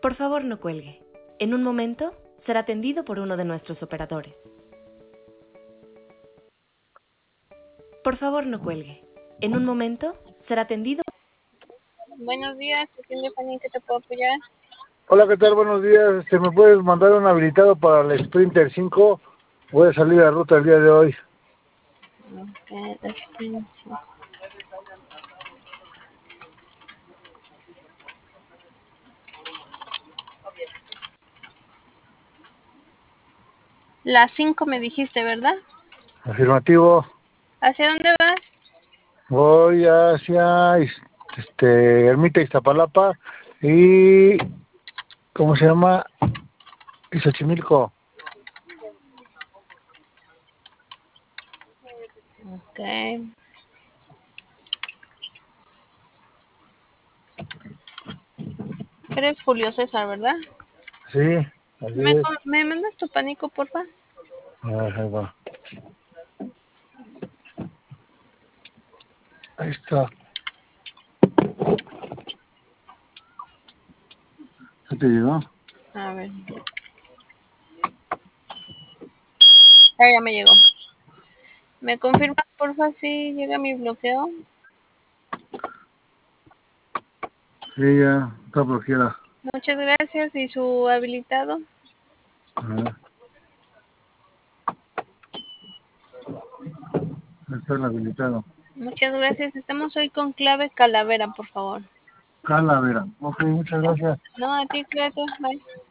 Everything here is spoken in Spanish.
Por favor, no cuelgue. En un momento será atendido por uno de nuestros operadores. Por favor, no cuelgue. En un momento será atendido. Buenos días, atiende Fanny, ¿qué te puedo apoyar? Hola, ¿qué tal? Buenos días. ¿Se me puede mandar un habilitado para el Sprinter 5? Voy a salir a ruta el día de hoy. Ok, Sprint 5. Las 5 me dijiste, ¿verdad? Afirmativo. ¿Hacia dónde vas? Voy hacia Ermita Iztapalapa y... ¿cómo se llama? Y Xochimilco. Ok. Eres Julio César, ¿verdad? Sí, así es. ¿Me mandas tu pánico, porfa? Ahí va. Ahí está. ¿Qué te llegó? A ver. Ya me llegó. ¿Me confirmas, porfa, si llega mi bloqueo? Sí, ya está bloqueada. Muchas gracias. ¿Y su habilitado? Ajá. Está el habilitado. Muchas gracias. Estamos hoy con clave calavera, por favor. Calavera. Ok, muchas gracias. No, a ti, cuídate. Bye.